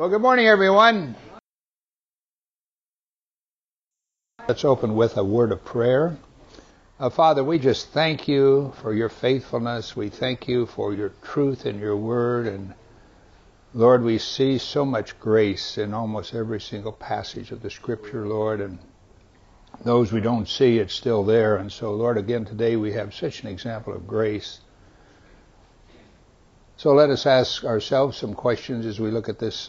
Well, good morning, everyone. Let's open with a word of prayer. Father, we just thank you for your faithfulness. We thank you for your truth in your word. And Lord, we see so much grace in almost every single passage of the Scripture, Lord. And those we don't see, it's still there. And so, Lord, again, today we have such an example of grace. So let us ask ourselves some questions as we look at this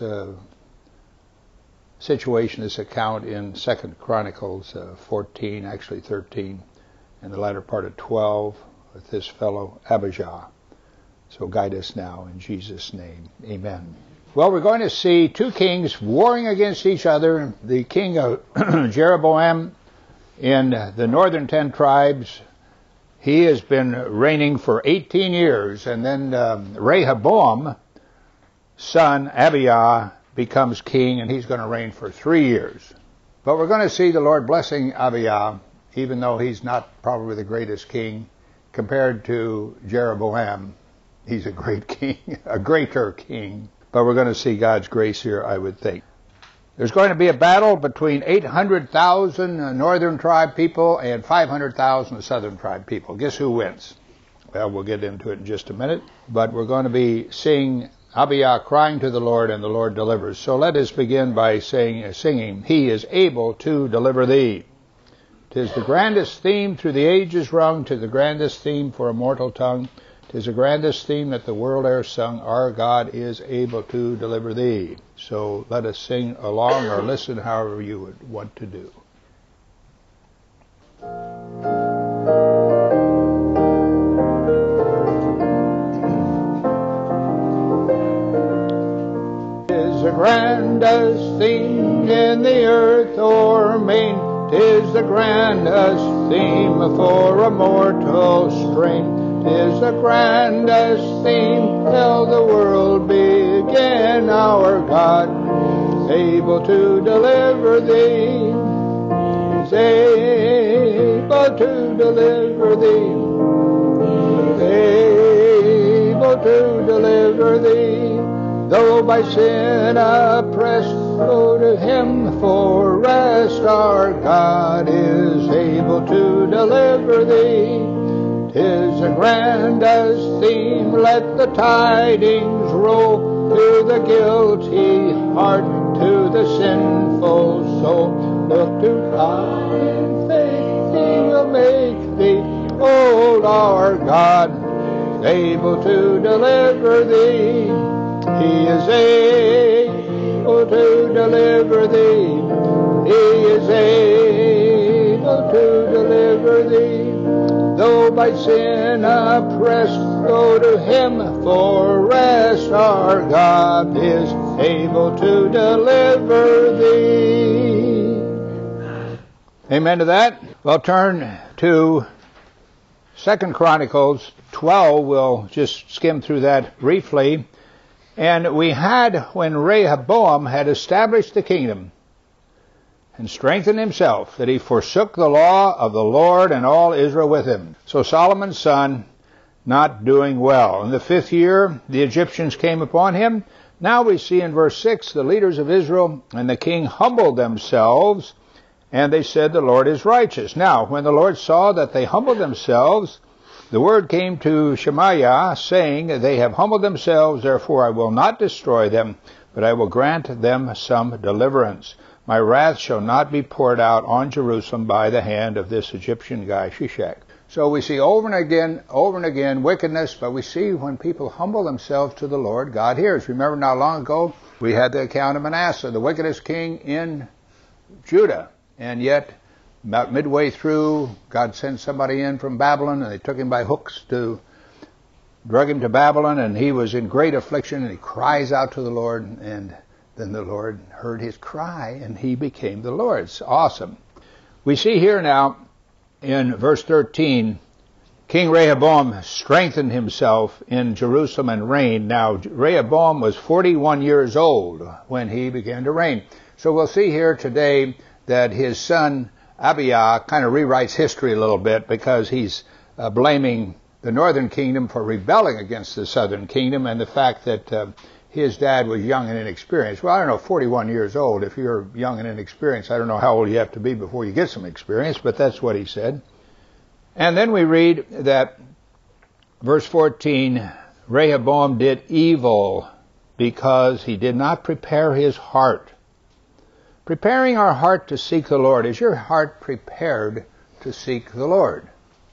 situation, this account in 2 Chronicles 14, actually 13, and the latter part of 12 with this fellow Abijah. So guide us now in Jesus' name. Amen. Well, we're going to see two kings warring against each other. The king of Jeroboam in the northern 10 tribes. He has been reigning for 18 years, and then Rehoboam, son Abijah, becomes king, and he's going to reign for 3 years. But we're going to see the Lord blessing Abijah, even though he's not probably the greatest king compared to Jeroboam. He's a great king, a greater king. But we're going to see God's grace here, I would think. There's going to be a battle between 800,000 northern tribe people and 500,000 southern tribe people. Guess who wins? Well, we'll get into it in just a minute. But we're going to be seeing Abijah crying to the Lord, and the Lord delivers. So let us begin by singing, He is able to deliver thee. 'Tis the grandest theme through the ages rung, 'tis the grandest theme for a mortal tongue. 'Tis the grandest theme that the world e'er sung, our God is able to deliver thee. So let us sing along or listen however you would want to do. The grandest theme in the earth o'er main, 'tis the grandest theme for a mortal strain. 'Tis the grandest theme till the world began. Our God is able to deliver thee. He's able to deliver thee. He's able to deliver thee. Though by sin oppressed, go to him for rest. Our God is able to deliver thee. 'Tis the grandest theme, let the tidings roll to the guilty heart, to the sinful soul. Look to God in faith, he will make thee whole. Our God is able to deliver thee. He is able to deliver thee. He is able to deliver thee. Though by sin oppressed, go to him for rest. Our God is able to deliver thee. Amen to that. Well, turn to 2 Chronicles 12. We'll just skim through that briefly. And we had, when Rehoboam had established the kingdom and strengthened himself, that he forsook the law of the Lord and all Israel with him. So Solomon's son, not doing well. In the 5th year, the Egyptians came upon him. Now we see in verse 6, the leaders of Israel and the king humbled themselves, and they said, the Lord is righteous. Now, when the Lord saw that they humbled themselves, the word came to Shemaiah, saying, they have humbled themselves, therefore I will not destroy them, but I will grant them some deliverance. My wrath shall not be poured out on Jerusalem by the hand of this Egyptian guy, Shishak. So we see over and again, wickedness, but we see when people humble themselves to the Lord, God hears. Remember not long ago, we had the account of Manasseh, the wickedest king in Judah, and yet about midway through, God sent somebody in from Babylon, and they took him by hooks to drug him to Babylon, and he was in great affliction, and he cries out to the Lord, and then the Lord heard his cry, and he became the Lord. It's awesome. We see here now in verse 13, King Rehoboam strengthened himself in Jerusalem and reigned. Now, Rehoboam was 41 years old when he began to reign. So we'll see here today that his son Abijah kind of rewrites history a little bit, because he's blaming the northern kingdom for rebelling against the southern kingdom, and the fact that his dad was young and inexperienced. Well, I don't know, 41 years old. If you're young and inexperienced, I don't know how old you have to be before you get some experience, but that's what he said. And then we read that, verse 14, Rehoboam did evil because he did not prepare his heart. Preparing our heart to seek the Lord. Is your heart prepared to seek the Lord?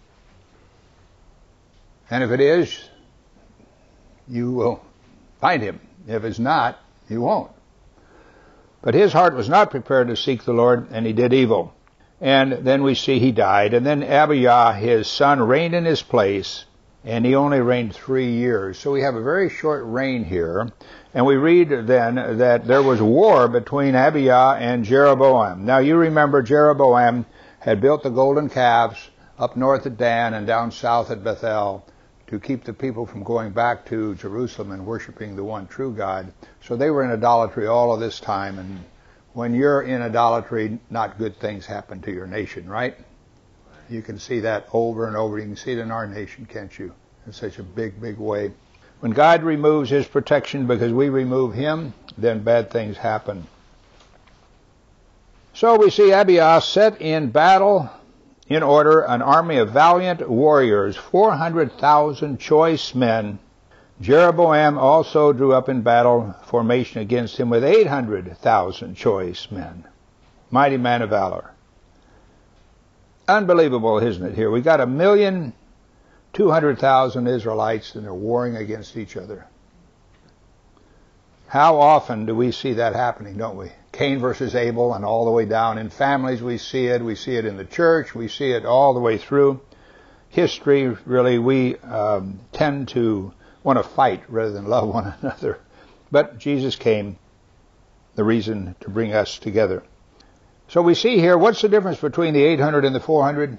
And if it is, you will find him. If it's not, you won't. But his heart was not prepared to seek the Lord, and he did evil. And then we see he died. And then Abijah, his son, reigned in his place, and he only reigned 3 years. So we have a very short reign here. And we read then that there was war between Abijah and Jeroboam. Now you remember Jeroboam had built the golden calves up north at Dan and down south at Bethel to keep the people from going back to Jerusalem and worshiping the one true God. So they were in idolatry all of this time. And when you're in idolatry, not good things happen to your nation, right? You can see that over and over. You can see it in our nation, can't you? In such a big, big way. When God removes his protection because we remove him, then bad things happen. So we see Abijah set in battle in order an army of valiant warriors, 400,000 choice men. Jeroboam also drew up in battle formation against him with 800,000 choice men. Mighty man of valor. Unbelievable, isn't it, here? We got 1,200,000 Israelites, and they're warring against each other. How often do we see that happening, don't we? Cain versus Abel, and all the way down in families we see it. We see it in the church. We see it all the way through history. Really, we tend to want to fight rather than love one another. But Jesus came, the reason to bring us together. So we see here, what's the difference between the 800 and the 400?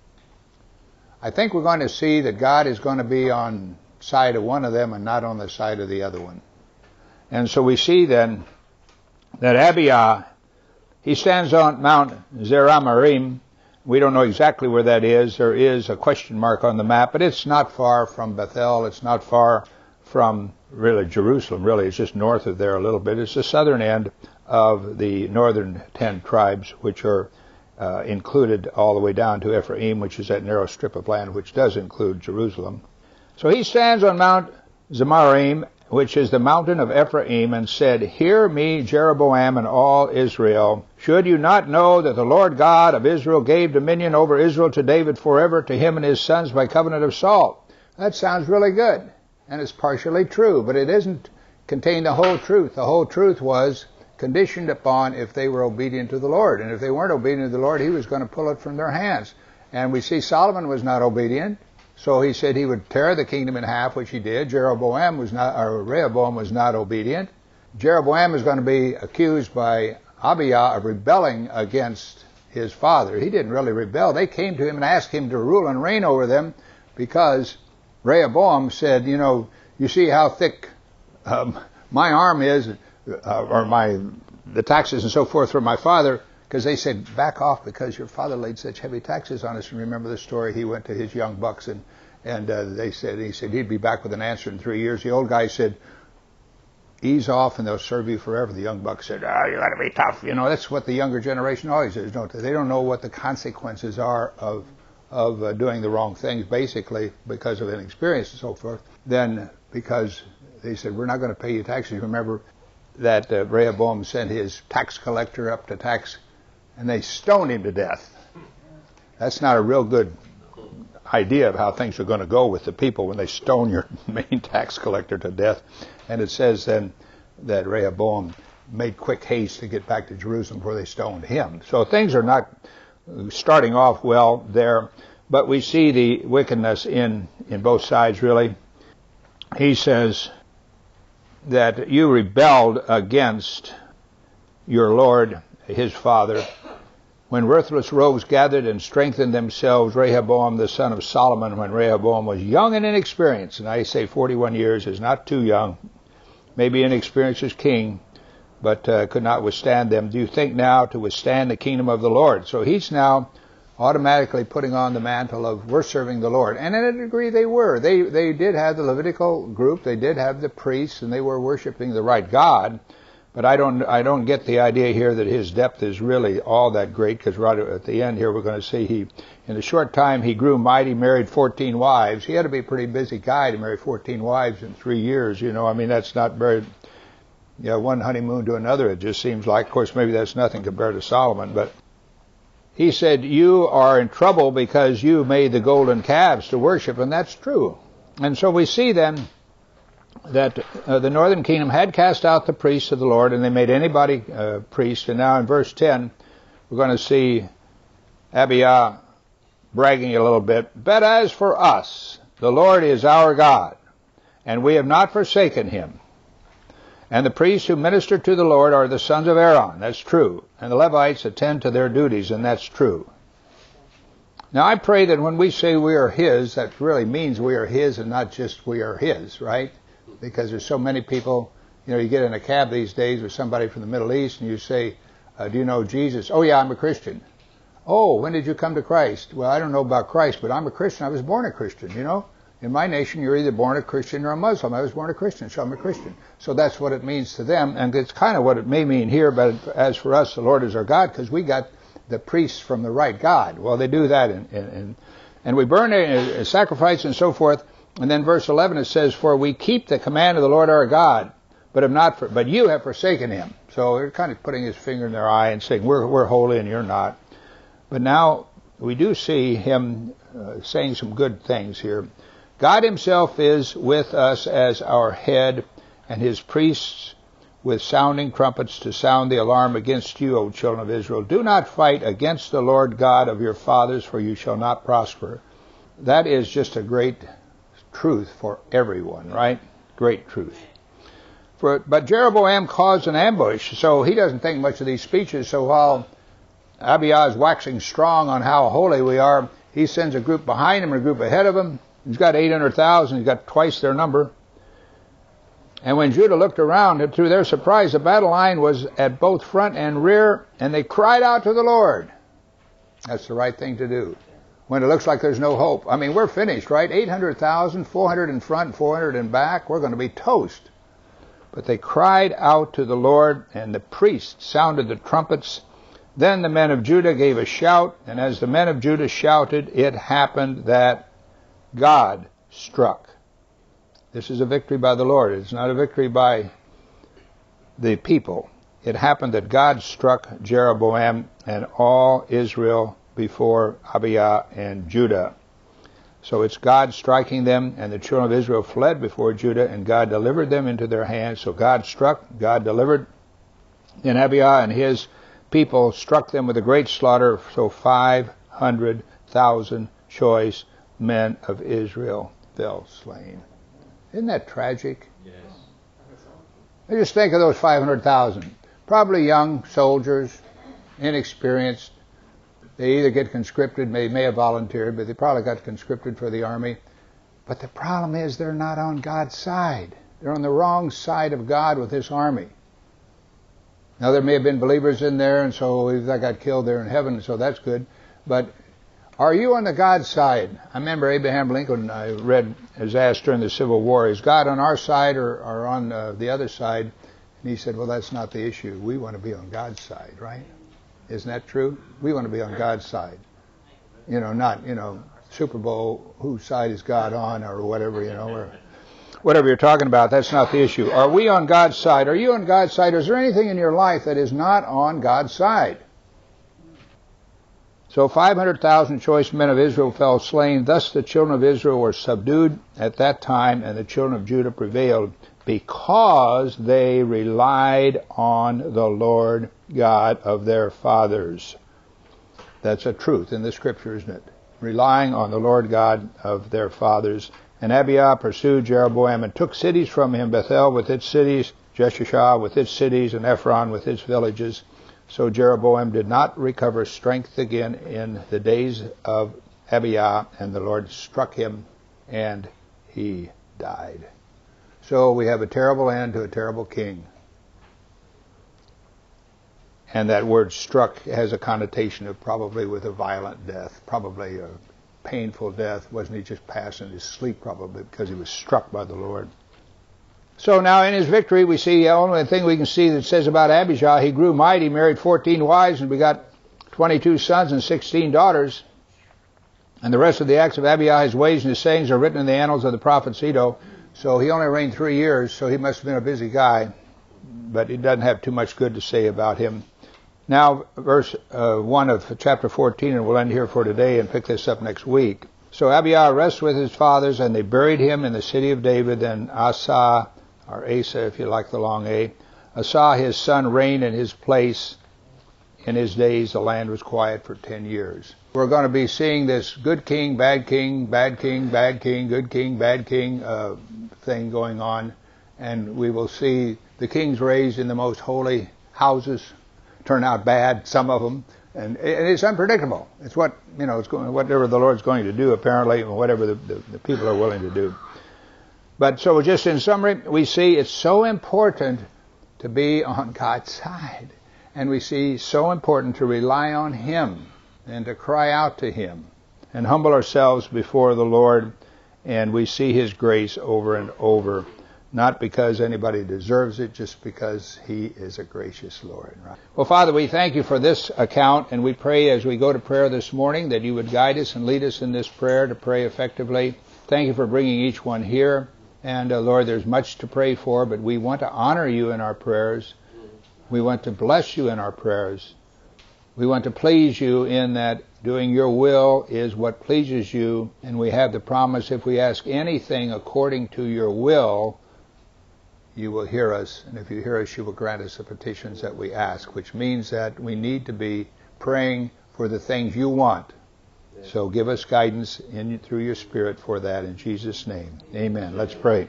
I think we're going to see that God is going to be on the side of one of them and not on the side of the other one. And so we see then that Abijah, he stands on Mount Zeramarim. We don't know exactly where that is. There is a question mark on the map, but it's not far from Bethel. It's not far from really Jerusalem. Really, it's just north of there a little bit. It's the southern end of the northern 10 tribes, which are included all the way down to Ephraim, which is that narrow strip of land which does include Jerusalem. So he stands on Mount Zemarim, which is the mountain of Ephraim, and said, Hear me, Jeroboam and all Israel. Should you not know that the Lord God of Israel gave dominion over Israel to David forever, to him and his sons by covenant of salt? That sounds really good, and it's partially true, but it doesn't contain the whole truth. The whole truth was conditioned upon if they were obedient to the Lord. And if they weren't obedient to the Lord, he was going to pull it from their hands. And we see Solomon was not obedient. So he said he would tear the kingdom in half, which he did. Rehoboam was not obedient. Jeroboam is going to be accused by Abijah of rebelling against his father. He didn't really rebel. They came to him and asked him to rule and reign over them because Rehoboam said, you see how thick my arm is, or the taxes and so forth from my father, because they said, back off because your father laid such heavy taxes on us. And remember the story, he went to his young bucks and he said he'd be back with an answer in 3 years. The old guy said, ease off and they'll serve you forever. The young buck said, you got to be tough. That's what the younger generation always is, don't they? They don't know what the consequences are of doing the wrong things, basically because of inexperience and so forth. Then because they said, we're not going to pay you taxes. Remember that Rehoboam sent his tax collector up to tax, and they stoned him to death. That's not a real good idea of how things are going to go with the people when they stone your main tax collector to death. And it says then that Rehoboam made quick haste to get back to Jerusalem before they stoned him. So things are not starting off well there, but we see the wickedness in both sides, really. He says that you rebelled against your Lord, his father. When worthless rogues gathered and strengthened themselves, Rehoboam the son of Solomon, when Rehoboam was young and inexperienced, and I say 41 years is not too young, maybe inexperienced as king, but could not withstand them. Do you think now to withstand the kingdom of the Lord? So he's now automatically putting on the mantle of we're serving the Lord. And in a degree they were. They did have the Levitical group, they did have the priests, and they were worshiping the right God. But I don't get the idea here that his depth is really all that great, because right at the end here we're going to see in a short time he grew mighty, married 14 wives. He had to be a pretty busy guy to marry 14 wives in 3 years, you know. I mean, that's not very, one honeymoon to another, it just seems like. Of course, maybe that's nothing compared to Solomon, but he said, you are in trouble because you made the golden calves to worship, and that's true. And so we see then that the northern kingdom had cast out the priests of the Lord, and they made anybody priest. And now in verse 10, we're going to see Abijah bragging a little bit. But as for us, the Lord is our God, and we have not forsaken him. And the priests who minister to the Lord are the sons of Aaron. That's true. And the Levites attend to their duties, and that's true. Now I pray that when we say we are his, that really means we are his and not just we are his, right? Because there's so many people, you get in a cab these days with somebody from the Middle East and you say, do you know Jesus? Oh yeah, I'm a Christian. Oh, when did you come to Christ? Well, I don't know about Christ, but I'm a Christian. I was born a Christian, In my nation, you're either born a Christian or a Muslim. I was born a Christian, so I'm a Christian. So that's what it means to them, and it's kind of what it may mean here, but as for us, the Lord is our God, because we got the priests from the right God. Well, they do that, and we burn a sacrifice and so forth. And then verse 11 it says, for we keep the command of the Lord our God, but you have forsaken him. So they're kind of putting his finger in their eye and saying, we're holy and you're not. But now we do see him saying some good things here. God himself is with us as our head, and his priests with sounding trumpets to sound the alarm against you, O children of Israel. Do not fight against the Lord God of your fathers, for you shall not prosper. That is just a great truth for everyone, right? Great truth. But Jeroboam caused an ambush, so he doesn't think much of these speeches. So while Abijah is waxing strong on how holy we are, he sends a group behind him and a group ahead of him. He's got 800,000. He's got twice their number. And when Judah looked around, to their surprise, the battle line was at both front and rear, and they cried out to the Lord. That's the right thing to do when it looks like there's no hope. I mean, we're finished, right? 800,000, 400 in front, 400 in back. We're going to be toast. But they cried out to the Lord, and the priests sounded the trumpets. Then the men of Judah gave a shout, and as the men of Judah shouted, it happened that God struck. This is a victory by the Lord. It's not a victory by the people. It happened that God struck Jeroboam and all Israel before Abijah and Judah. So it's God striking them, and the children of Israel fled before Judah, and God delivered them into their hands. So God struck, God delivered, and Abijah and his people struck them with a great slaughter. So 500,000 choice men of Israel fell slain. Isn't that tragic? Yes. I just think of those 500,000. Probably young soldiers, inexperienced. They either get conscripted, they may have volunteered, but they probably got conscripted for the army. But the problem is they're not on God's side. They're on the wrong side of God with this army. Now there may have been believers in there, and so they got killed there in heaven, so that's good. But are you on the God side? I remember Abraham Lincoln, I read, was asked during the Civil War, is God on our side or on the other side? And he said, well, that's not the issue. We want to be on God's side, right? Isn't that true? We want to be on God's side. Not, Super Bowl, whose side is God on, or whatever, or whatever you're talking about. That's not the issue. Are we on God's side? Are you on God's side? Is there anything in your life that is not on God's side? So 500,000 choice men of Israel fell slain. Thus the children of Israel were subdued at that time, and the children of Judah prevailed because they relied on the Lord God of their fathers. That's a truth in the Scripture, isn't it? Relying on the Lord God of their fathers. And Abijah pursued Jeroboam and took cities from him, Bethel with its cities, Jeshashah with its cities, and Ephron with its villages. So Jeroboam did not recover strength again in the days of Abijah, and the Lord struck him, and he died. So we have a terrible end to a terrible king. And that word struck has a connotation of probably with a violent death, probably a painful death. Wasn't he just passing his sleep probably because he was struck by the Lord? So now in his victory, we see the only thing we can see that says about Abijah, he grew mighty, married 14 wives, and begot 22 sons and 16 daughters. And the rest of the acts of Abijah, his ways and his sayings, are written in the annals of the prophet Iddo. So he only reigned 3 years, so he must have been a busy guy. But it doesn't have too much good to say about him. Now, verse 1 of chapter 14, and we'll end here for today and pick this up next week. So Abijah rested with his fathers, and they buried him in the city of David. And Asa, or Asa if you like the long A, Asa his son reigned in his place. In his days the land was quiet for 10 years. We're going to be seeing this good king, bad king, bad king, bad king, good king, bad king thing going on. And we will see the kings raised in the most holy houses turn out bad, some of them. And it's unpredictable. It's what, it's going, whatever the Lord's going to do apparently, and whatever the people are willing to do. But so just in summary, we see it's so important to be on God's side. And we see so important to rely on Him and to cry out to Him and humble ourselves before the Lord. And we see His grace over and over, not because anybody deserves it, just because He is a gracious Lord. Well, Father, we thank You for this account, and we pray as we go to prayer this morning that You would guide us and lead us in this prayer to pray effectively. Thank You for bringing each one here. And Lord, there's much to pray for, but we want to honor You in our prayers. We want to bless You in our prayers. We want to please You in that doing Your will is what pleases You. And we have the promise, if we ask anything according to Your will, You will hear us. And if You hear us, You will grant us the petitions that we ask, which means that we need to be praying for the things You want. So give us guidance through Your Spirit for that in Jesus' name. Amen. Let's pray.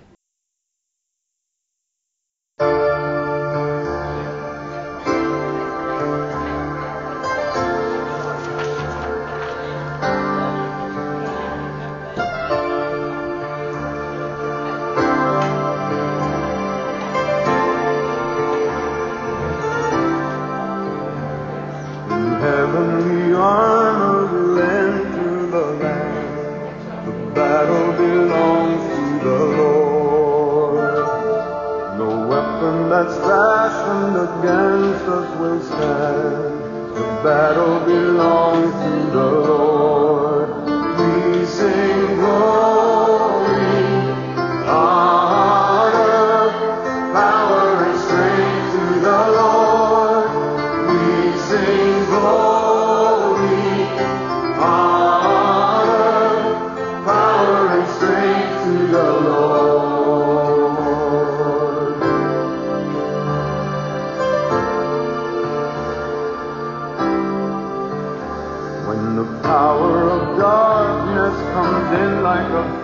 Heavenly armor lend to the land. The battle belongs to the Lord. No weapon that's fashioned against us will stand. The battle belongs to the Lord. We sing glory, honor, power and strength to the Lord. We sing glory, honor, power and strength to the Lord. When the power of darkness comes in like a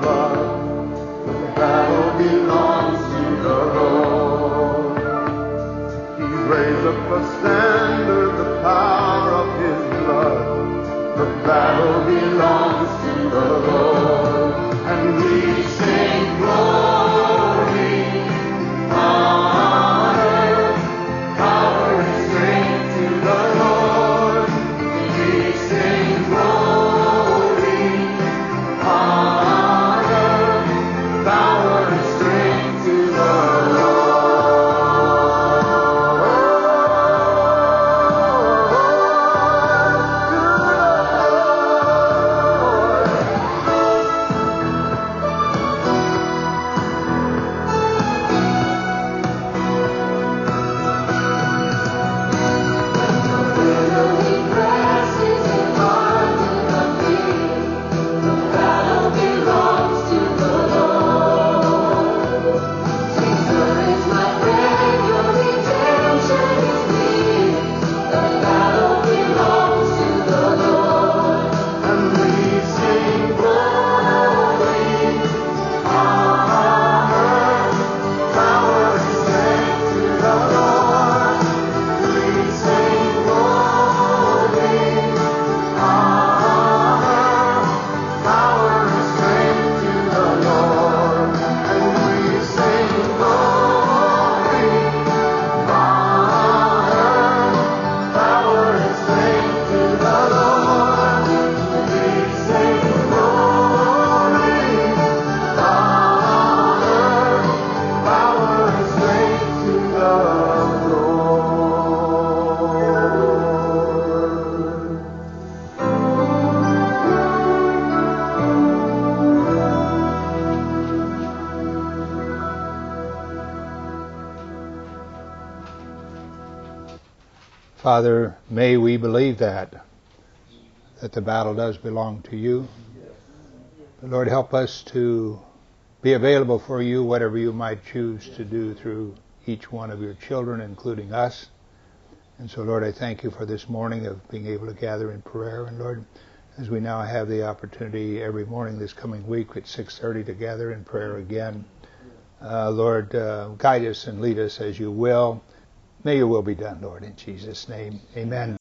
Father, may we believe that the battle does belong to you. But Lord, help us to be available for you, whatever you might choose to do through each one of your children, including us. And so, Lord, I thank you for this morning of being able to gather in prayer. And Lord, as we now have the opportunity every morning this coming week at 6:30 to gather in prayer again, Lord, guide us and lead us as you will. May your will be done, Lord, in Jesus' name. Amen.